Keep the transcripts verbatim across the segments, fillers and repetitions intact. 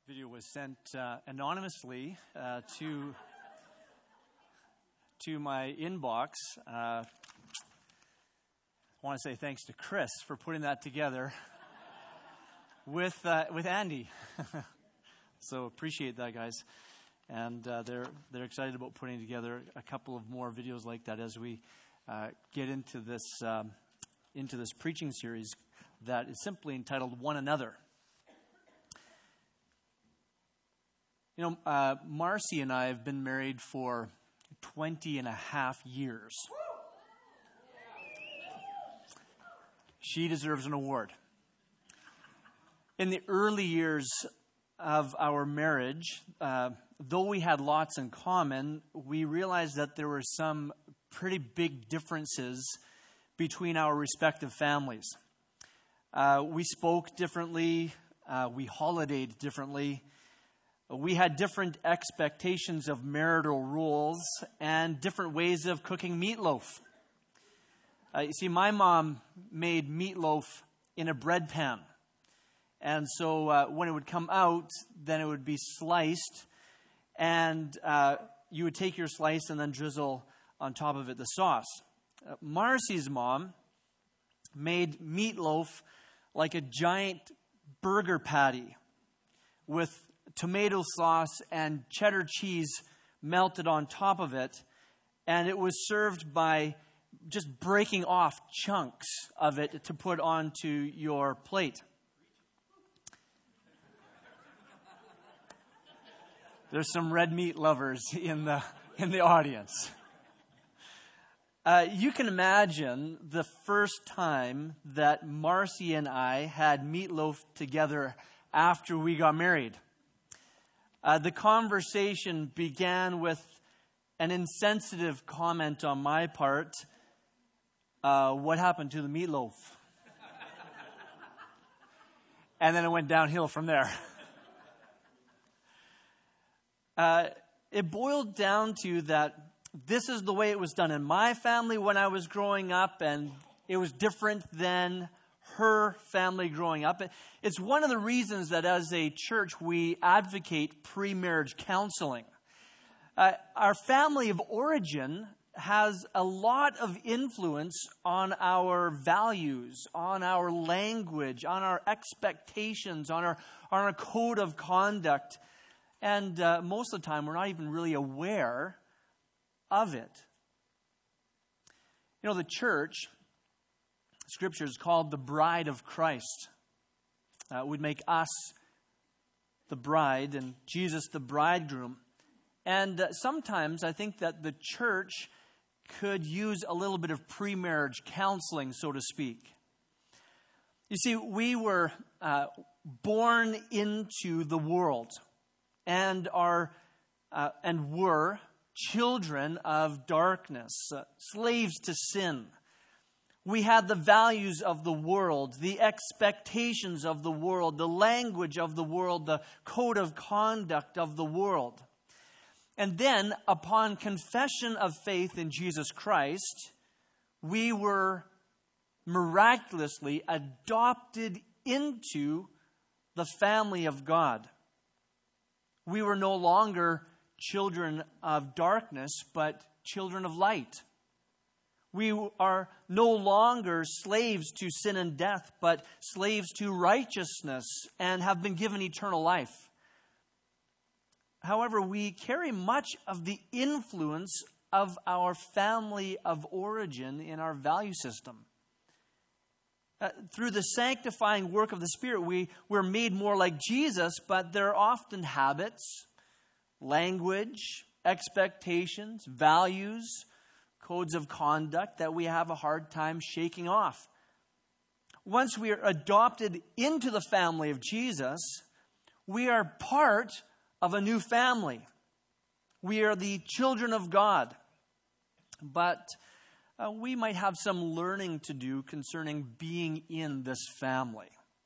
video was sent uh, anonymously uh, to to my inbox. Uh, I want to say thanks to Chris for putting that together with uh, with Andy. So appreciate that, guys. And uh, they're they're excited about putting together a couple of more videos like that as we uh, get into this um, into this preaching series that is simply entitled "One Another." You know, uh, Marcy and I have been married for twenty and a half years. She deserves an award. In the early years of our marriage, uh, though we had lots in common, we realized that there were some pretty big differences between our respective families. Uh, we spoke differently. Uh, we holidayed differently. We had different expectations of marital roles and different ways of cooking meatloaf. Uh, you see, my mom made meatloaf in a bread pan. And so uh, when it would come out, then it would be sliced. And uh, you would take your slice and then drizzle on top of it the sauce. Uh, Marcy's mom made meatloaf like a giant burger patty with tomato sauce and cheddar cheese melted on top of it. And it was served by just breaking off chunks of it to put onto your plate. There's some red meat lovers in the in the audience. Uh, you can imagine the first time that Marcy and I had meatloaf together after we got married. Uh, the conversation began with an insensitive comment on my part. Uh, what happened to the meatloaf? And then it went downhill from there. Uh, it boiled down to that this is the way it was done in my family when I was growing up, and it was different than her family growing up. It's one of the reasons that as a church we advocate pre-marriage counseling. Uh, our family of origin has a lot of influence on our values, on our language, on our expectations, on our, on our code of conduct. And uh, most of the time, we're not even really aware of it. You know, the church, Scripture is called the bride of Christ. Uh, it would make us the bride and Jesus the bridegroom. And uh, sometimes I think that the church could use a little bit of pre-marriage counseling, so to speak. You see, we were uh, born into the world. And are uh, and were children of darkness, uh, slaves to sin. We had the values of the world, the expectations of the world, the language of the world, the code of conduct of the world. And then, upon confession of faith in Jesus Christ, we were miraculously adopted into the family of God. We were no longer children of darkness, but children of light. We are no longer slaves to sin and death, but slaves to righteousness and have been given eternal life. However, we carry much of the influence of our family of origin in our value system. Uh, through the sanctifying work of the Spirit, we, we're made more like Jesus, but there are often habits, language, expectations, values, codes of conduct that we have a hard time shaking off. Once we are adopted into the family of Jesus, we are part of a new family. We are the children of God. But Uh, we might have some learning to do concerning being in this family.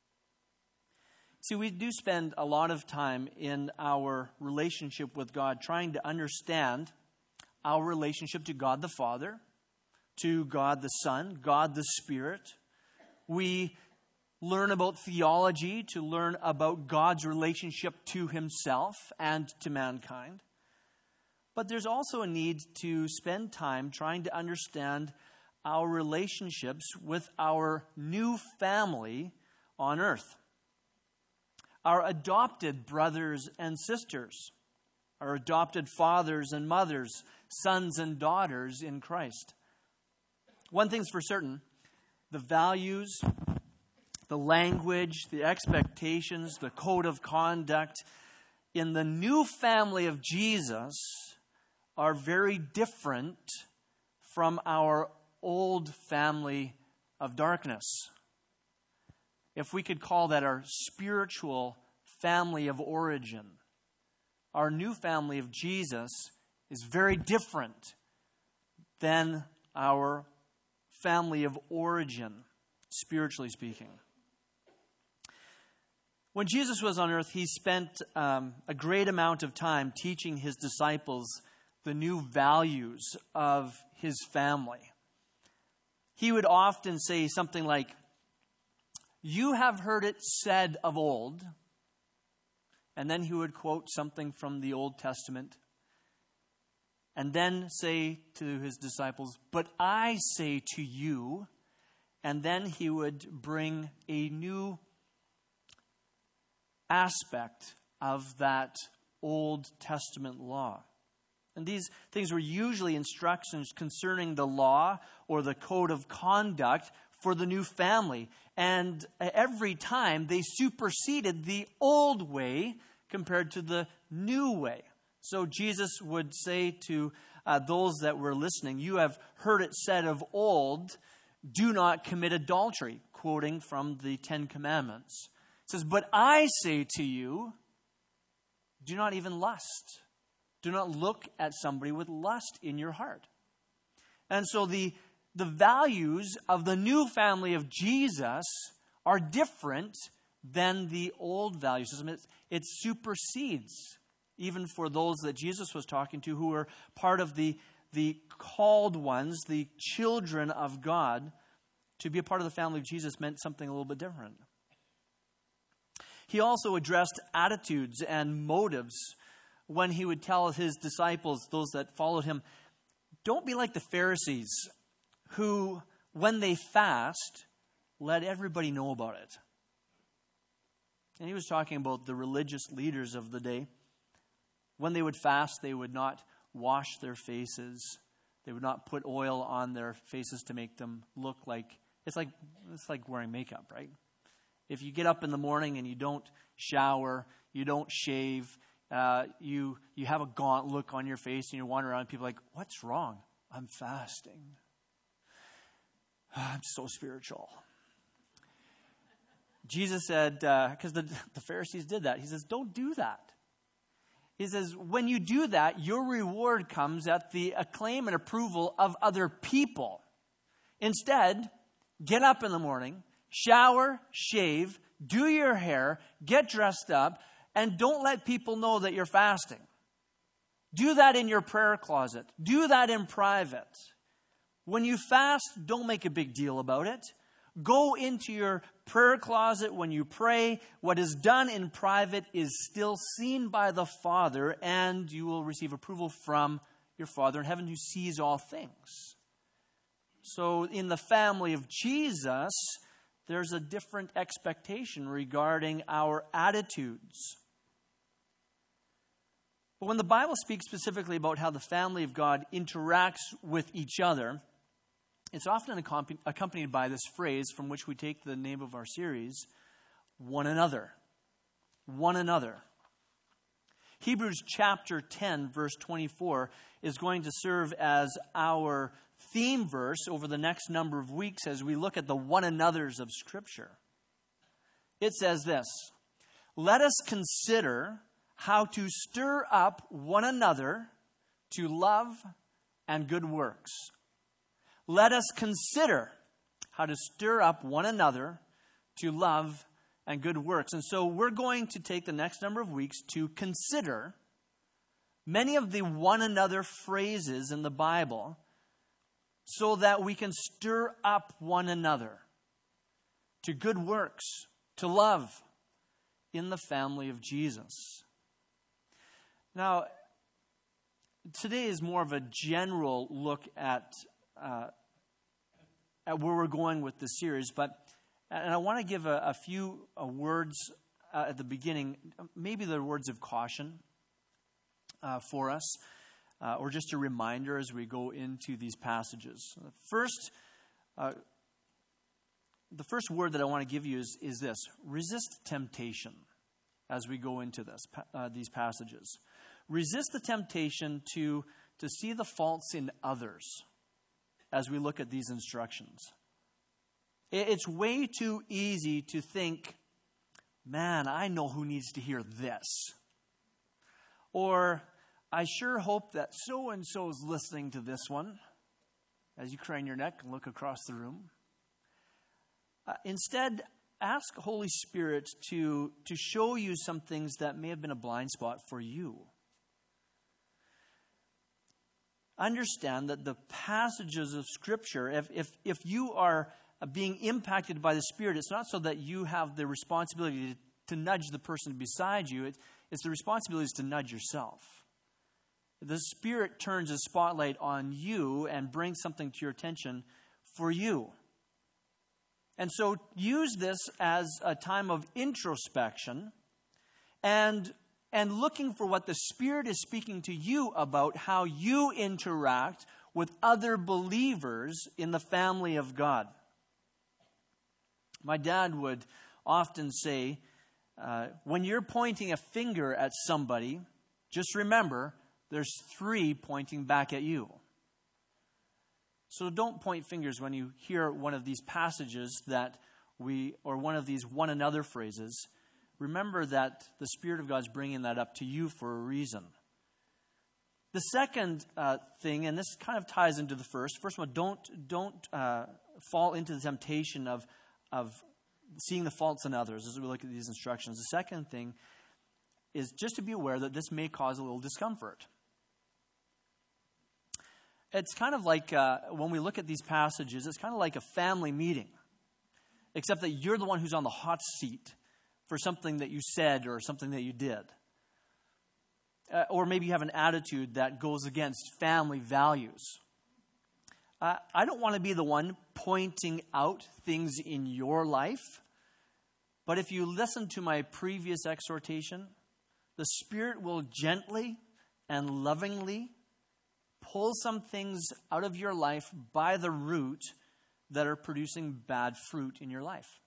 See, we do spend a lot of time in our relationship with God trying to understand our relationship to God the Father, to God the Son, God the Spirit. We learn about theology, to learn about God's relationship to himself and to mankind. But there's also a need to spend time trying to understand our relationships with our new family on earth. Our adopted brothers and sisters, our adopted fathers and mothers, sons and daughters in Christ. One thing's for certain, the values, the language, the expectations, the code of conduct in the new family of Jesus are very different from our old family of darkness. If we could call that our spiritual family of origin, our new family of Jesus is very different than our family of origin, spiritually speaking. When Jesus was on earth, he spent um, a great amount of time teaching his disciples the new values of his family. He would often say something like, "You have heard it said of old," and then he would quote something from the Old Testament, and then say to his disciples, "But I say to you," and then he would bring a new aspect of that Old Testament law. And these things were usually instructions concerning the law or the code of conduct for the new family. And every time they superseded the old way compared to the new way. So Jesus would say to uh, those that were listening, "You have heard it said of old, do not commit adultery," quoting from the Ten Commandments. It says, "But I say to you, do not even lust. Do not look at somebody with lust in your heart." And so the, the values of the new family of Jesus are different than the old value system. It, it supersedes, even for those that Jesus was talking to who were part of the, the called ones, the children of God. To be a part of the family of Jesus meant something a little bit different. He also addressed attitudes and motives when he would tell his disciples, those that followed him, don't be like the Pharisees who, when they fast, let everybody know about it. And he was talking about the religious leaders of the day. When they would fast, they would not wash their faces. They would not put oil on their faces to make them look like, it's like, it's like wearing makeup, right? If you get up in the morning and you don't shower, you don't shave, uh, you you have a gaunt look on your face and you wander around and people are like, "What's wrong?" "I'm fasting." "I'm so spiritual." Jesus said, because uh, the, the Pharisees did that. He says, don't do that. He says, when you do that, your reward comes at the acclaim and approval of other people. Instead, get up in the morning, shower, shave, do your hair, get dressed up, and don't let people know that you're fasting. Do that in your prayer closet. Do that in private. When you fast, don't make a big deal about it. Go into your prayer closet when you pray. What is done in private is still seen by the Father, and you will receive approval from your Father in heaven who sees all things. So in the family of Jesus, there's a different expectation regarding our attitudes. But when the Bible speaks specifically about how the family of God interacts with each other, it's often accompanied by this phrase from which we take the name of our series, one another. One another. Hebrews chapter ten, verse twenty-four is going to serve as our theme verse over the next number of weeks as we look at the one another's of Scripture. It says this, let us consider how to stir up one another to love and good works. Let us consider how to stir up one another to love and good works. And so we're going to take the next number of weeks to consider many of the one another phrases in the Bible so that we can stir up one another to good works, to love in the family of Jesus. Now, today is more of a general look at uh, at where we're going with this series, but and I want to give a, a few uh, words uh, at the beginning, maybe they're words of caution uh, for us, uh, or just a reminder as we go into these passages. First, uh, the first word that I want to give you is, is this: resist temptation as we go into this uh, these passages. Resist the temptation to, to see the faults in others as we look at these instructions. It's way too easy to think, man, I know who needs to hear this. Or, I sure hope that so-and-so is listening to this one, as you crane your neck and look across the room. Uh, instead, ask Holy Spirit to, to show you some things that may have been a blind spot for you. Understand that the passages of Scripture, if, if, if you are being impacted by the Spirit, it's not so that you have the responsibility to, to nudge the person beside you. It, it's the responsibility is to nudge yourself. The Spirit turns a spotlight on you and brings something to your attention for you. And so use this as a time of introspection and And looking for what the Spirit is speaking to you about how you interact with other believers in the family of God. My dad would often say, uh, when you're pointing a finger at somebody, just remember there's three pointing back at you. So don't point fingers when you hear one of these passages that we, or one of these one another phrases. Remember that the Spirit of God is bringing that up to you for a reason. The second uh, thing, and this kind of ties into the first. First of all, don't don't uh, fall into the temptation of of seeing the faults in others as we look at these instructions. The second thing is just to be aware that this may cause a little discomfort. It's kind of like uh, when we look at these passages, it's kind of like a family meeting, except that you're the one who's on the hot seat for something that you said or something that you did. Uh, or maybe you have an attitude that goes against family values. Uh, I don't want to be the one pointing out things in your life. But if you listen to my previous exhortation, the Spirit will gently and lovingly pull some things out of your life by the root that are producing bad fruit in your life.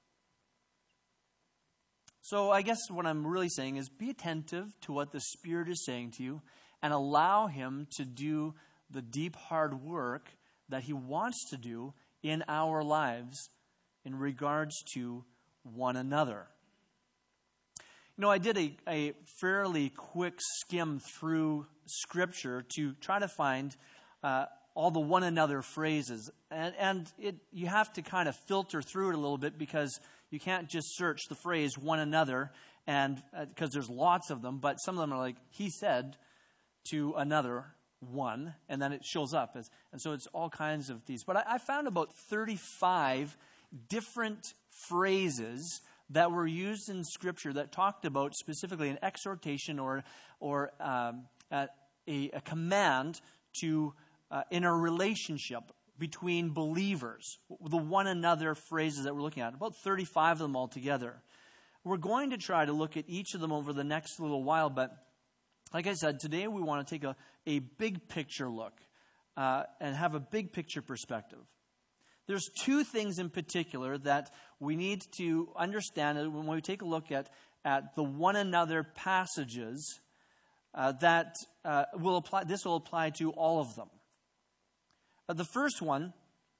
So I guess what I'm really saying is be attentive to what the Spirit is saying to you and allow Him to do the deep, hard work that He wants to do in our lives in regards to one another. You know, I did a, a fairly quick skim through Scripture to try to find uh, all the one another phrases. And, and it, you have to kind of filter through it a little bit because you can't just search the phrase one another, and because uh, there's lots of them, but some of them are like, he said to another one, and then it shows up. As, and so it's all kinds of these. But I, I found about thirty-five different phrases that were used in Scripture that talked about specifically an exhortation or or um, a, a command to uh, in a relationship between believers, the one another phrases that we're looking at, about thirty-five of them altogether. We're going to try to look at each of them over the next little while, but like I said, today we want to take a, a big picture look uh, and have a big picture perspective. There's two things in particular that we need to understand when we take a look at, at the one another passages uh, that uh, will apply. This will apply to all of them. Uh, the first one,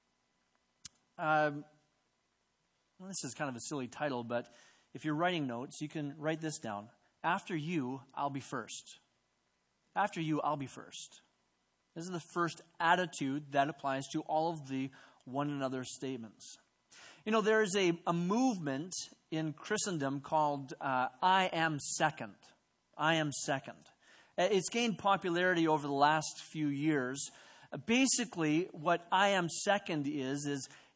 um, well, this is kind of a silly title, but if you're writing notes, you can write this down. After you, I'll be first. After you, I'll be first. This is the first attitude that applies to all of the one another statements. You know, there is a, a movement in Christendom called uh, I am second. I am second. It's gained popularity over the last few years. Basically, what I am second is, is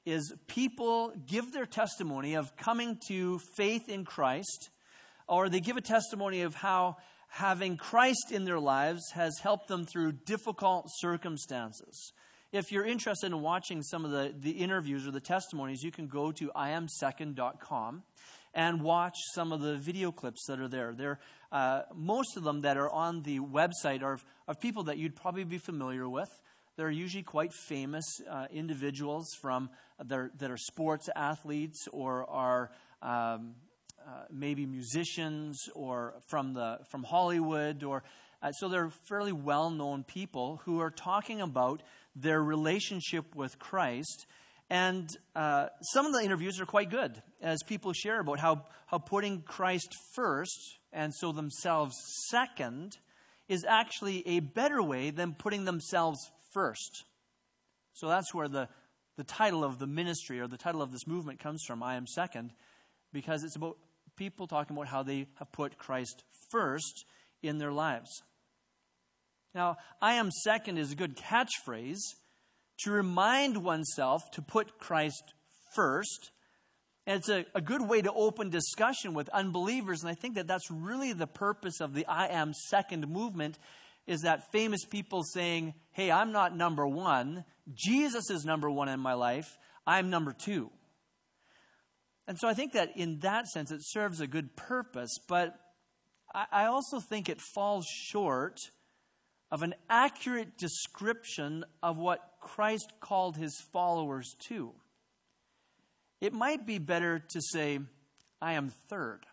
is people give their testimony of coming to faith in Christ, or they give a testimony of how having Christ in their lives has helped them through difficult circumstances. If you're interested in watching some of the, the interviews or the testimonies, you can go to I am second dot com and watch some of the video clips that are there. There, uh, most of them that are on the website are of, of people that you'd probably be familiar with. They're usually quite famous uh, individuals from that that are sports athletes or are um, uh, maybe musicians or from the from Hollywood, or uh, so they're fairly well-known people who are talking about their relationship with Christ. And uh, some of the interviews are quite good as people share about how, how putting Christ first and so themselves second is actually a better way than putting themselves first. So that's where the, the title of the ministry or the title of this movement comes from, I Am Second, because it's about people talking about how they have put Christ first in their lives. Now, I am second is a good catchphrase to remind oneself to put Christ first. And it's a, a good way to open discussion with unbelievers. And I think that that's really the purpose of the I am second movement, is that famous people saying, hey, I'm not number one. Jesus is number one in my life. I'm number two. And so I think that in that sense, it serves a good purpose. But I, I also think it falls short of an accurate description of what Christ called his followers to. It might be better to say, I am third.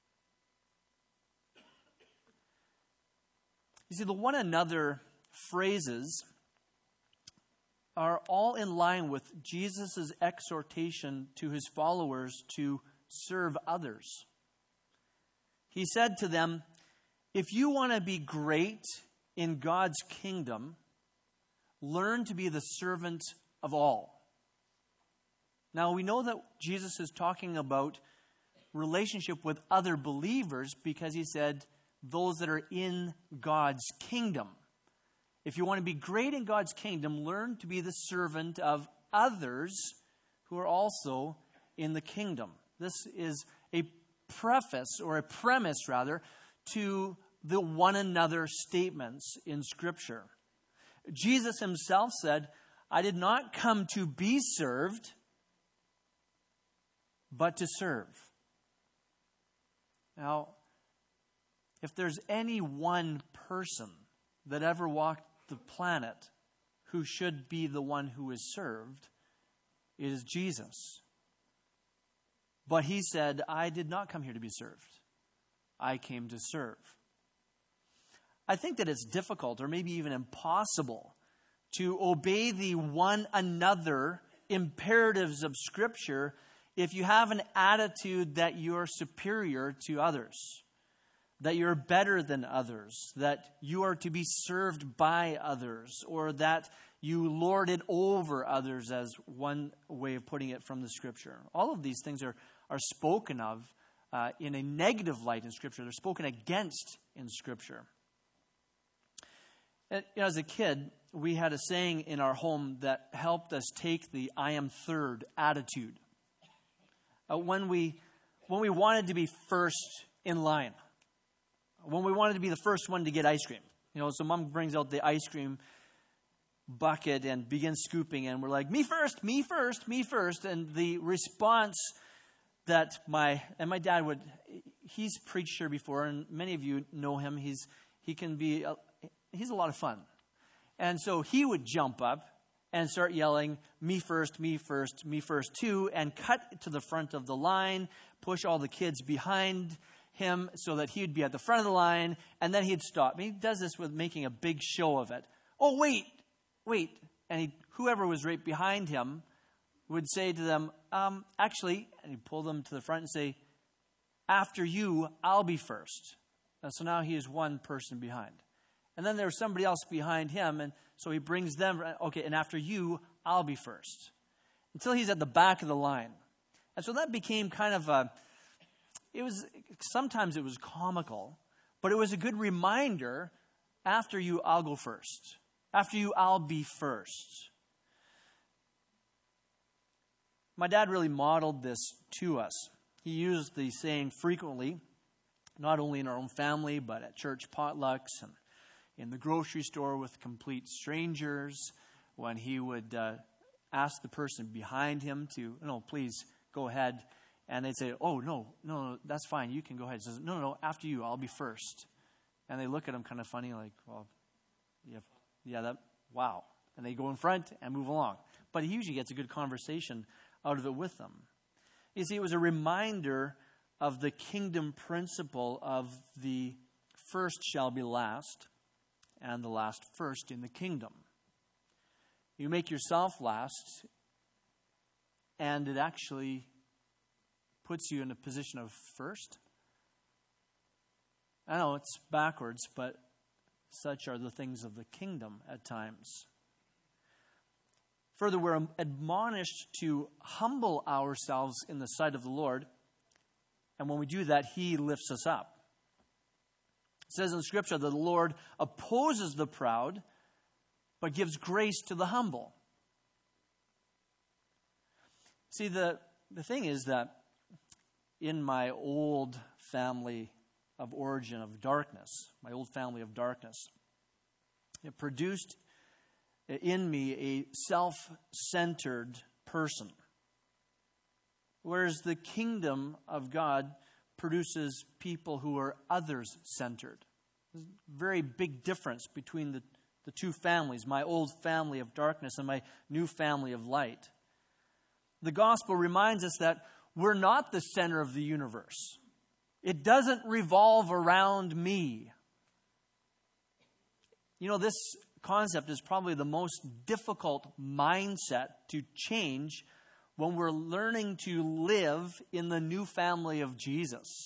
You see, the one another phrases are all in line with Jesus' exhortation to his followers to serve others. He said to them, if you want to be great in God's kingdom, learn to be the servant of all. Now, we know that Jesus is talking about relationship with other believers because he said, those that are in God's kingdom. If you want to be great in God's kingdom, learn to be the servant of others who are also in the kingdom. This is a preface, or a premise rather, to the one another statements in Scripture. Jesus himself said, I did not come to be served, but to serve. Now, if there's any one person that ever walked the planet who should be the one who is served, it is Jesus. But he said, I did not come here to be served. I came to serve. I think that it's difficult, or maybe even impossible, to obey the one another imperatives of Scripture if you have an attitude that you're superior to others, that you're better than others, that you are to be served by others, or that you lord it over others, as one way of putting it from the Scripture. All of these things are, are spoken of uh, in a negative light in Scripture. They're spoken against in Scripture. And, you know, as a kid, we had a saying in our home that helped us take the I am third attitude. Uh, when we when we wanted to be first in line, when we wanted to be the first one to get ice cream. You know, so Mom brings out the ice cream bucket and begins scooping, and we're like, me first, me first, me first. And the response that my, and my dad would, he's preached here before, and many of you know him. He's, he can be, a, he's a lot of fun. And so he would jump up and start yelling, me first, me first, me first too, and cut to the front of the line, push all the kids behind him so that he'd be at the front of the line, and then he'd stop. He does this with making a big show of it. Oh, wait, wait. And he, whoever was right behind him would say to them, um, actually, and he'd pull them to the front and say, after you, I'll be first. And so now he is one person behind. And then there's somebody else behind him, and so he brings them, okay, and after you, I'll be first. Until he's at the back of the line. And so that became kind of a, it was, sometimes it was comical, but it was a good reminder, after you, I'll go first. After you, I'll be first. My dad really modeled this to us. He used the saying frequently, not only in our own family, but at church potlucks and in the grocery store with complete strangers, when he would uh, ask the person behind him to, no, please go ahead. And they'd say, oh, no, no, no, that's fine. You can go ahead. He says, no, no, no, after you, I'll be first. And they look at him kind of funny, like, well, yeah, yeah, that, wow. And they go in front and move along. But he usually gets a good conversation out of it with them. You see, it was a reminder of the kingdom principle of the first shall be last and the last first in the kingdom. You make yourself last, and it actually puts you in a position of first. I know it's backwards, but such are the things of the kingdom at times. Further, we're admonished to humble ourselves in the sight of the Lord, and when we do that, He lifts us up. It says in the Scripture that the Lord opposes the proud, but gives grace to the humble. See, the, the thing is that in my old family of origin of darkness, my old family of darkness, it produced in me a self-centered person. Whereas the kingdom of God produces people who are others-centered. There's a very big difference between the, the two families, my old family of darkness and my new family of light. The gospel reminds us that we're not the center of the universe. It doesn't revolve around me. You know, this concept is probably the most difficult mindset to change when we're learning to live in the new family of Jesus.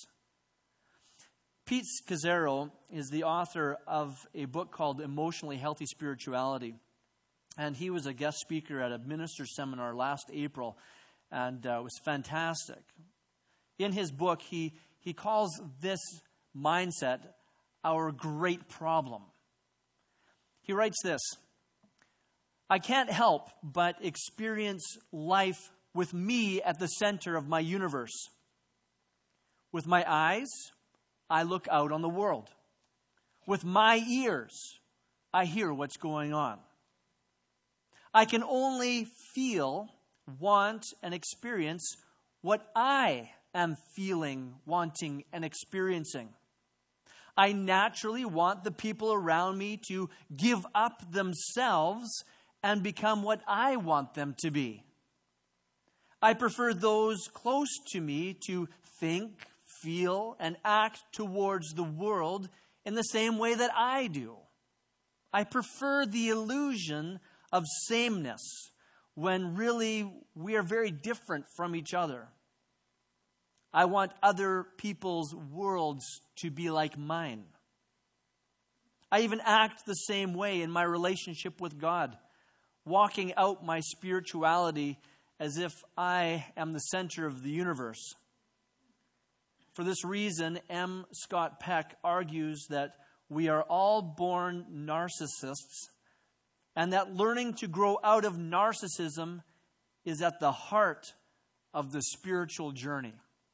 Pete Scazzero is the author of a book called Emotionally Healthy Spirituality. And he was a guest speaker at a minister's seminar last April, and uh, it was fantastic. In his book, he, he calls this mindset our great problem. He writes this: I can't help but experience life with me at the center of my universe. With my eyes, I look out on the world. With my ears, I hear what's going on. I can only feel, want, and experience what I am feeling, wanting, and experiencing. I naturally want the people around me to give up themselves and become what I want them to be. I prefer those close to me to think, feel, and act towards the world in the same way that I do. I prefer the illusion of sameness when really we are very different from each other. I want other people's worlds to be like mine. I even act the same way in my relationship with God, walking out my spirituality as if I am the center of the universe. For this reason, M. Scott Peck argues that we are all born narcissists, and that learning to grow out of narcissism is at the heart of the spiritual journey.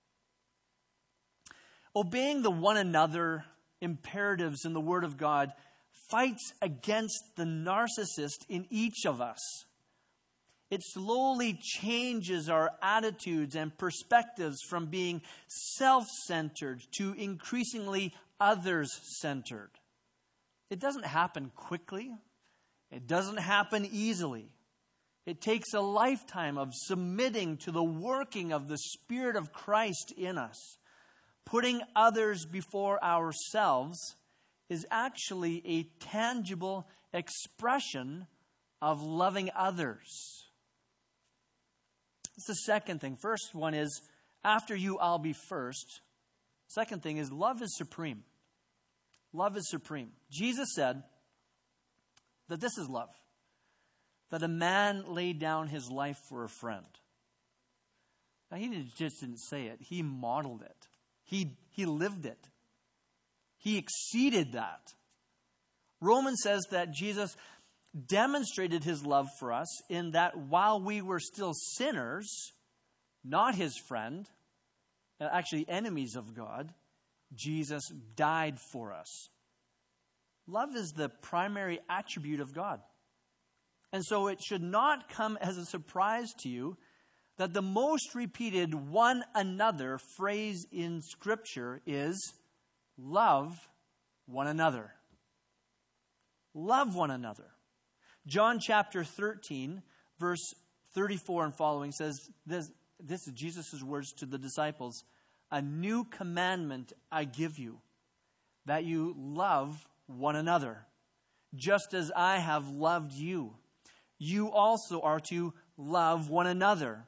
Obeying the one another imperatives in the Word of God fights against the narcissist in each of us. It slowly changes our attitudes and perspectives from being self-centered to increasingly others-centered. It doesn't happen quickly. It doesn't happen easily. It takes a lifetime of submitting to the working of the Spirit of Christ in us. Putting others before ourselves is actually a tangible expression of loving others. That's the second thing. First one is, after you, I'll be first. Second thing is, love is supreme. Love is supreme. Jesus said that this is love, that a man laid down his life for a friend. Now, he didn't, just didn't say it. He modeled it. He, he lived it. He exceeded that. Romans says that Jesus demonstrated his love for us in that while we were still sinners, not his friend, actually enemies of God, Jesus died for us. Love is the primary attribute of God. And so it should not come as a surprise to you that the most repeated one another phrase in Scripture is love one another. Love one another. John chapter thirteen, verse thirty-four and following says, this, this is Jesus' words to the disciples, "A new commandment I give you, that you love one another, just as I have loved you. You also are to love one another.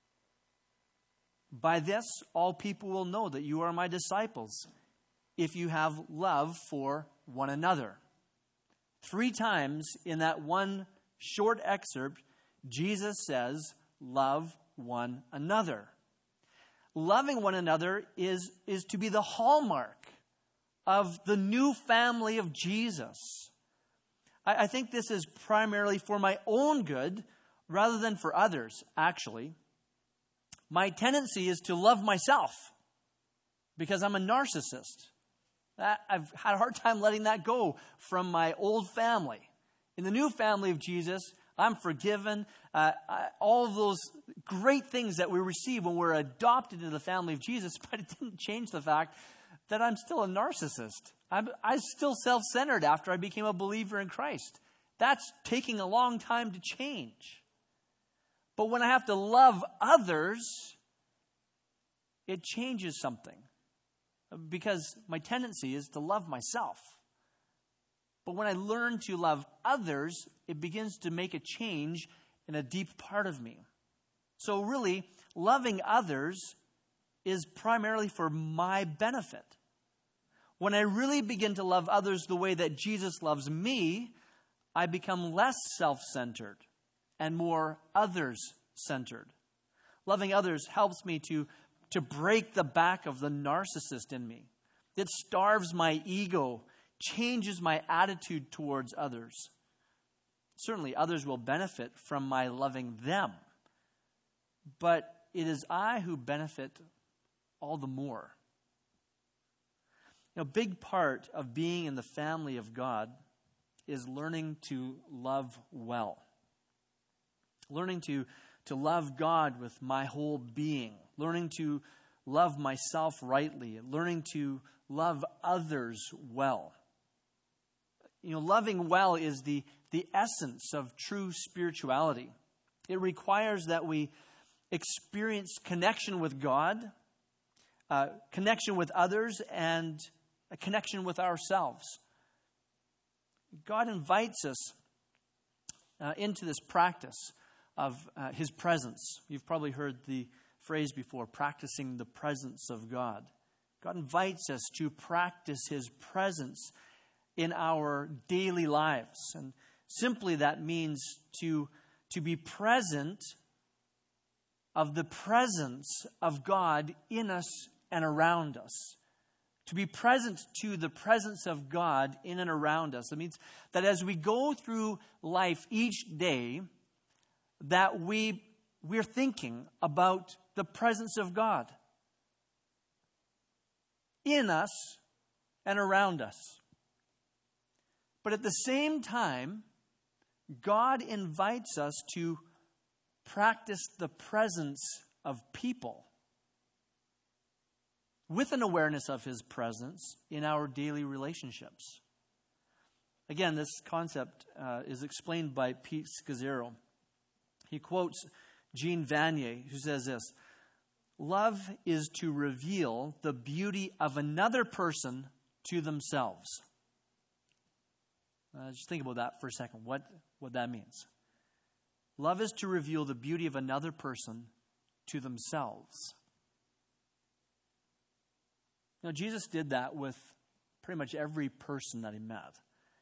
By this, all people will know that you are my disciples, if you have love for one another." Three times in that one short excerpt, Jesus says, love one another. Loving one another is, is to be the hallmark of the new family of Jesus. I, I think this is primarily for my own good rather than for others, actually. My tendency is to love myself because I'm a narcissist. I've had a hard time letting that go from my old family. In the new family of Jesus, I'm forgiven. Uh, I, all of those great things that we receive when we're adopted into the family of Jesus, but it didn't change the fact that I'm still a narcissist. I'm, I'm still self-centered after I became a believer in Christ. That's taking a long time to change. But when I have to love others, it changes something. Because my tendency is to love myself. But when I learn to love others, it begins to make a change in a deep part of me. So really, loving others is primarily for my benefit. When I really begin to love others the way that Jesus loves me, I become less self-centered and more others-centered. Loving others helps me to to break the back of the narcissist in me. It starves my ego, changes my attitude towards others. Certainly, others will benefit from my loving them. But it is I who benefit all the more. You know, a big part of being in the family of God is learning to love well. Learning to, to love God with my whole being. Learning to love myself rightly. Learning to love others well. You know, loving well is the, the essence of true spirituality. It requires that we experience connection with God, uh, connection with others, and a connection with ourselves. God invites us uh, into this practice of uh, His presence. You've probably heard the phrase before, practicing the presence of God. God invites us to practice His presence in our daily lives. And simply that means to, to be present of the presence of God in us and around us. To be present to the presence of God in and around us. It means that as we go through life each day, that we, we're thinking about the presence of God in us and around us. But at the same time, God invites us to practice the presence of people with an awareness of His presence in our daily relationships. Again, this concept uh, is explained by Pete Scazzero. He quotes Jean Vanier, who says this: "Love is to reveal the beauty of another person to themselves." Uh, just think about that for a second, what, what that means. Love is to reveal the beauty of another person to themselves. Now, Jesus did that with pretty much every person that He met.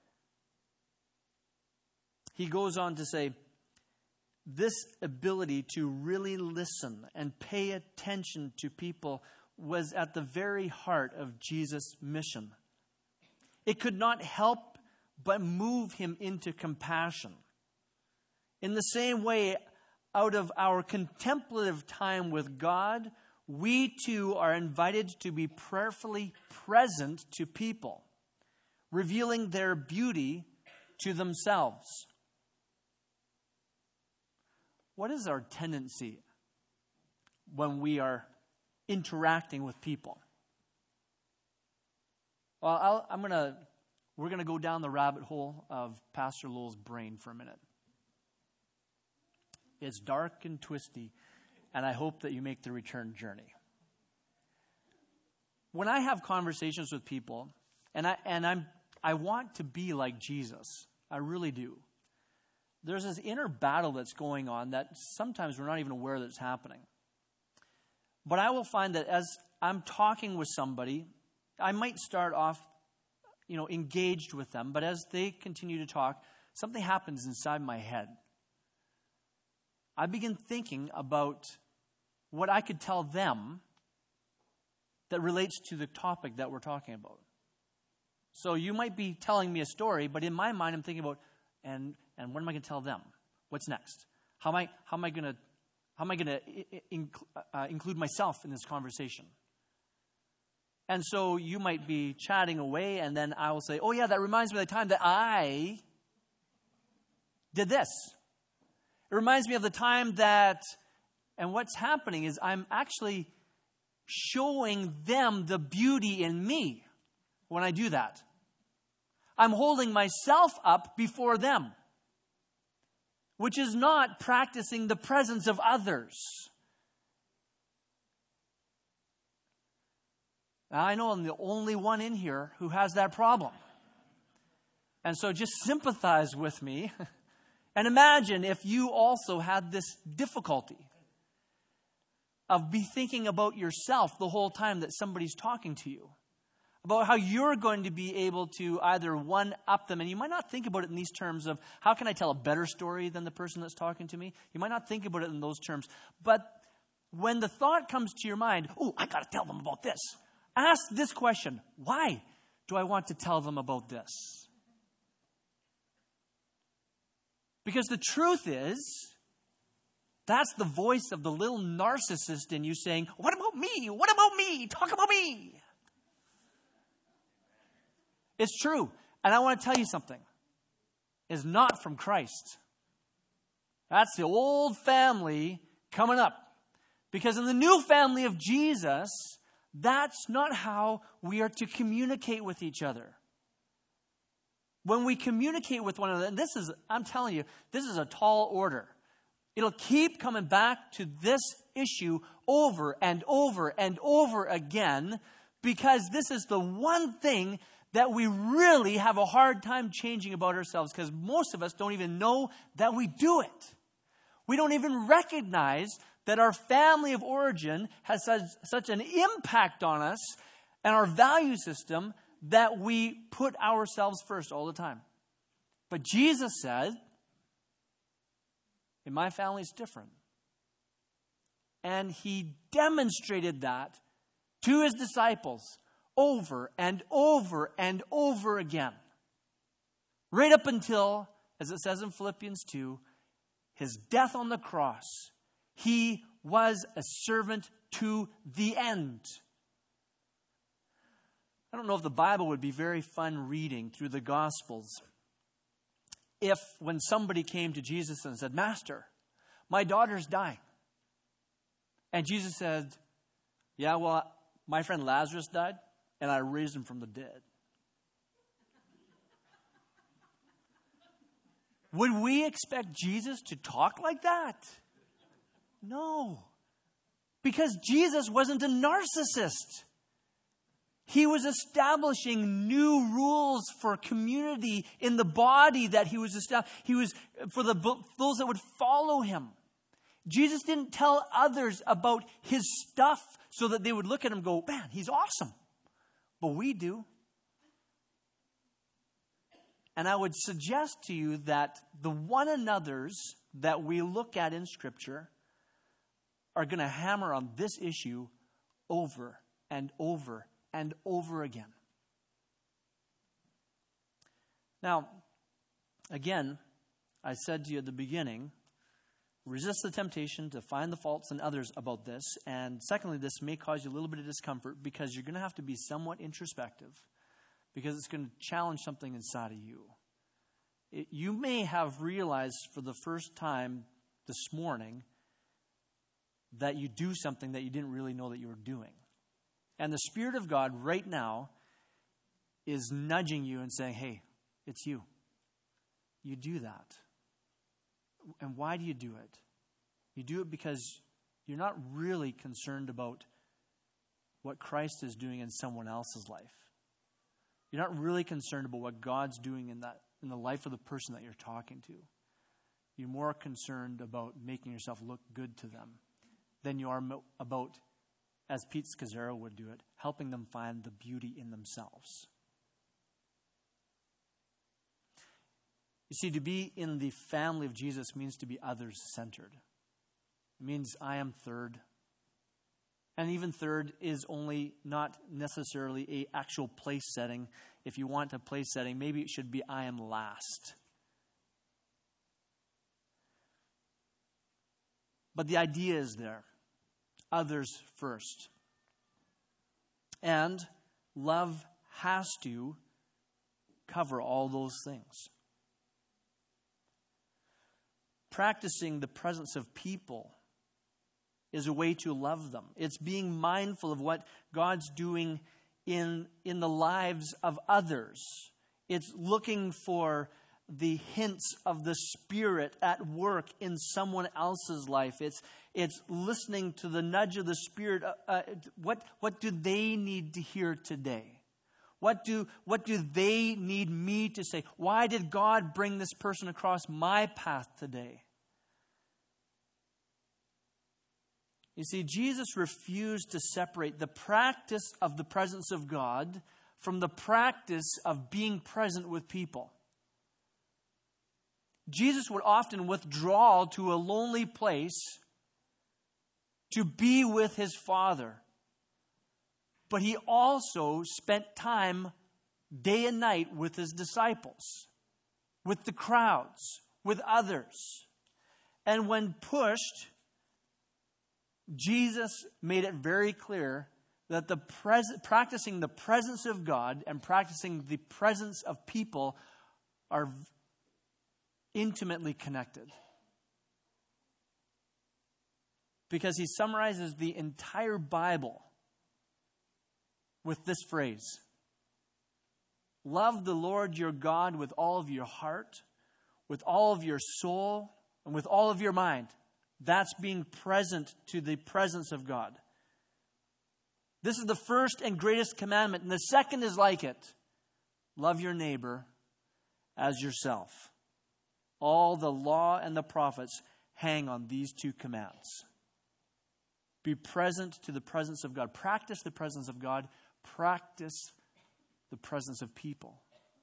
He goes on to say, this ability to really listen and pay attention to people was at the very heart of Jesus' mission. It could not help but move Him into compassion. In the same way, out of our contemplative time with God, we too are invited to be prayerfully present to people, revealing their beauty to themselves. What is our tendency when we are interacting with people? Well, I'll, I'm gonna, we're gonna go down the rabbit hole of Pastor Lowell's brain for a minute. It's dark and twisty, and I hope that you make the return journey. When I have conversations with people, and I and I'm I want to be like Jesus, I really do. There's this inner battle that's going on that sometimes we're not even aware that it's happening. But I will find that as I'm talking with somebody, I might start off, you know, engaged with them, but as they continue to talk, something happens inside my head. I begin thinking about what I could tell them that relates to the topic that we're talking about. So you might be telling me a story, but in my mind I'm thinking about, and and what am I going to tell them? What's next? How am I how am I going to how am I going to inc- uh, include myself in this conversation? And so you might be chatting away, and then I will say, "Oh yeah, that reminds me of the time that I did this." It reminds me of the time that, and what's happening is I'm actually showing them the beauty in me when I do that. I'm holding myself up before them, which is not practicing the presence of others. Now, I know I'm the only one in here who has that problem. And so just sympathize with me. And imagine if you also had this difficulty of be thinking about yourself the whole time that somebody's talking to you, about how you're going to be able to either one-up them. And you might not think about it in these terms of, how can I tell a better story than the person that's talking to me? You might not think about it in those terms. But when the thought comes to your mind, oh, I got to tell them about this. Ask this question: why do I want to tell them about this? Because the truth is, that's the voice of the little narcissist in you saying, what about me? What about me? Talk about me. It's true. And I want to tell you something. It's not from Christ. That's the old family coming up. Because in the new family of Jesus, that's not how we are to communicate with each other. When we communicate with one another, and this is, I'm telling you, this is a tall order. It'll keep coming back to this issue over and over and over again, because this is the one thing that we really have a hard time changing about ourselves, because most of us don't even know that we do it. We don't even recognize that our family of origin has such, such an impact on us and our value system that we put ourselves first all the time. But Jesus said, in my family it's different. And he demonstrated that to his disciples over and over and over again. Right up until, as it says in Philippians two, his death on the cross. He was a servant to the end. I don't know if the Bible would be very fun reading through the Gospels if when somebody came to Jesus and said, Master, my daughter's dying. And Jesus said, yeah, well, my friend Lazarus died, and I raised him from the dead. Would we expect Jesus to talk like that? No. Because Jesus wasn't a narcissist. He was establishing new rules for community in the body that he was establishing. He was for the those that would follow him. Jesus didn't tell others about his stuff so that they would look at him and go, man, he's awesome. But we do. And I would suggest to you that the one another's that we look at in Scripture are going to hammer on this issue over and over and over again. Now, again, I said to you at the beginning resist the temptation to find the faults in others about this. And secondly, this may cause you a little bit of discomfort because you're going to have to be somewhat introspective because it's going to challenge something inside of you. It, you may have realized for the first time this morning that you do something that you didn't really know that you were doing. And the Spirit of God right now is nudging you and saying, hey, it's you. You do that. And why do you do it? You do it because you're not really concerned about what Christ is doing in someone else's life. You're not really concerned about what God's doing in that in the life of the person that you're talking to. You're more concerned about making yourself look good to them than you are mo- about, as Pete Scazzaro would do it, helping them find the beauty in themselves. You see, to be in the family of Jesus means to be others-centered. It means I am third. And even third is only not necessarily an actual place setting. If you want a place setting, maybe it should be I am last. But the idea is there. Others first. And love has to cover all those things. Practicing the presence of people is a way to love them. It's being mindful of what God's doing in, in the lives of others. It's looking for the hints of the Spirit at work in someone else's life. It's, it's listening to the nudge of the Spirit. Uh, uh, what, what do they need to hear today? What do, what do they need me to say? Why did God bring this person across my path today? You see, Jesus refused to separate the practice of the presence of God from the practice of being present with people. Jesus would often withdraw to a lonely place to be with his Father. But he also spent time day and night with his disciples, with the crowds, with others. And when pushed, Jesus made it very clear that the pres- practicing the presence of God and practicing the presence of people are intimately connected. Because he summarizes the entire Bible with this phrase: love the Lord your God with all of your heart, with all of your soul, and with all of your mind. That's being present to the presence of God. This is the first and greatest commandment. And the second is like it. Love your neighbor as yourself. All the law and the prophets hang on these two commands. Be present to the presence of God. Practice the presence of God. Practice the presence of people.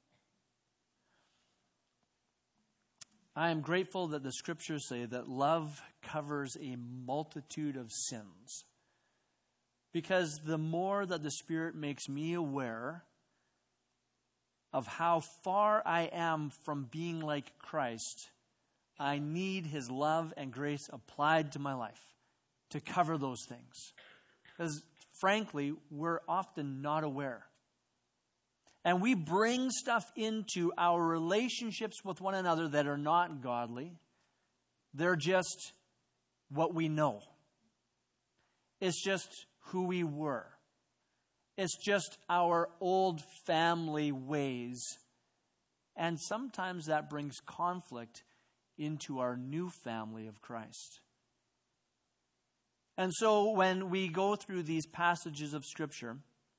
I am grateful that the scriptures say that love covers a multitude of sins. Because the more that the Spirit makes me aware of how far I am from being like Christ, I need his love and grace applied to my life to cover those things. Because frankly, we're often not aware. And we bring stuff into our relationships with one another that are not godly. They're just what we know. It's just who we were. It's just our old family ways. And sometimes that brings conflict into our new family of Christ. And so when we go through these passages of Scripture,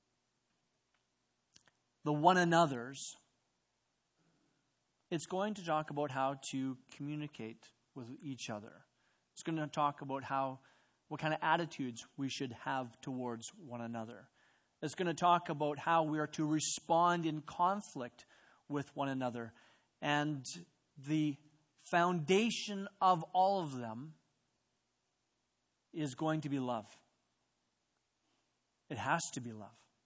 the one another's, it's going to talk about how to communicate with each other. It's going to talk about how, what kind of attitudes we should have towards one another. It's going to talk about how we are to respond in conflict with one another. And the foundation of all of them is going to be love. It has to be love.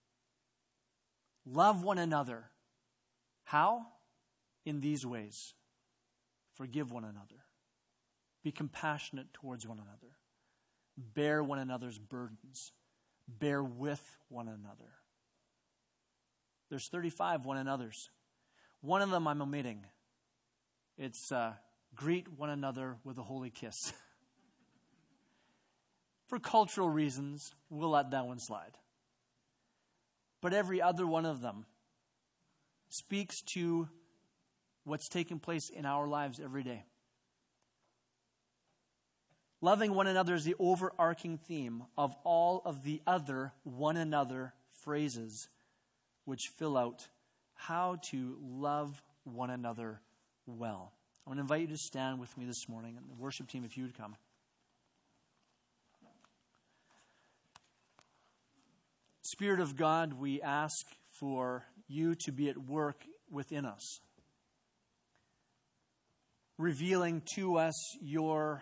Love one another. How? In these ways. Forgive one another. Be compassionate towards one another. Bear one another's burdens. Bear with one another. There's thirty-five one another's. One of them I'm omitting. It's uh, greet one another with a holy kiss. For cultural reasons, we'll let that one slide. But every other one of them speaks to what's taking place in our lives every day. Loving one another is the overarching theme of all of the other one another phrases which fill out how to love one another well. I want to invite you to stand with me this morning, and the worship team, if you would come. Spirit of God, we ask for you to be at work within us, revealing to us your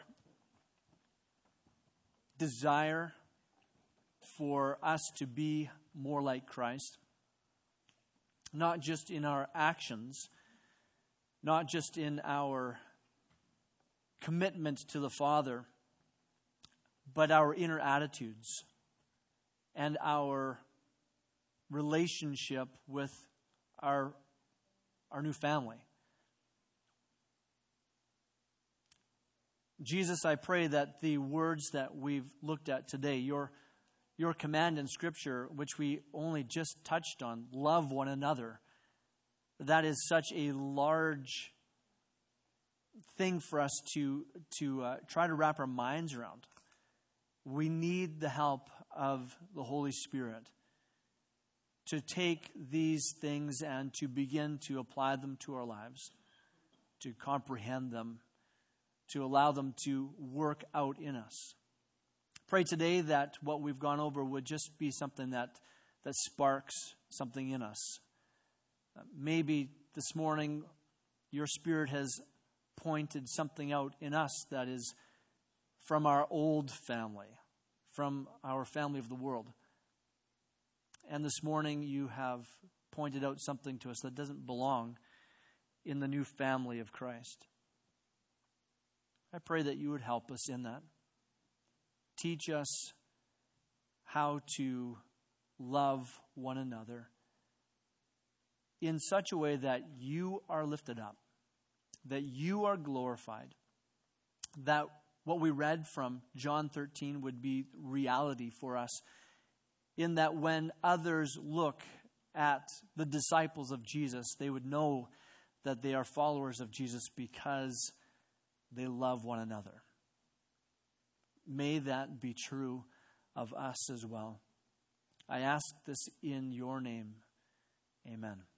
desire for us to be more like Christ, not just in our actions, not just in our commitment to the Father, but our inner attitudes and our relationship with our, our new family. Jesus, I pray that the words that we've looked at today, your, your command in Scripture, which we only just touched on, love one another, that is such a large thing for us to, to uh, try to wrap our minds around. We need the help of the Holy Spirit to take these things and to begin to apply them to our lives, to comprehend them, to allow them to work out in us. Pray today that what we've gone over would just be something that, that sparks something in us. Uh, maybe this morning your Spirit has pointed something out in us that is from our old family, from our family of the world. And this morning you have pointed out something to us that doesn't belong in the new family of Christ. I pray that you would help us in that. Teach us how to love one another in such a way that you are lifted up, that you are glorified, that what we read from John thirteen would be reality for us, in that when others look at the disciples of Jesus, they would know that they are followers of Jesus because they love one another. May that be true of us as well. I ask this in your name. Amen.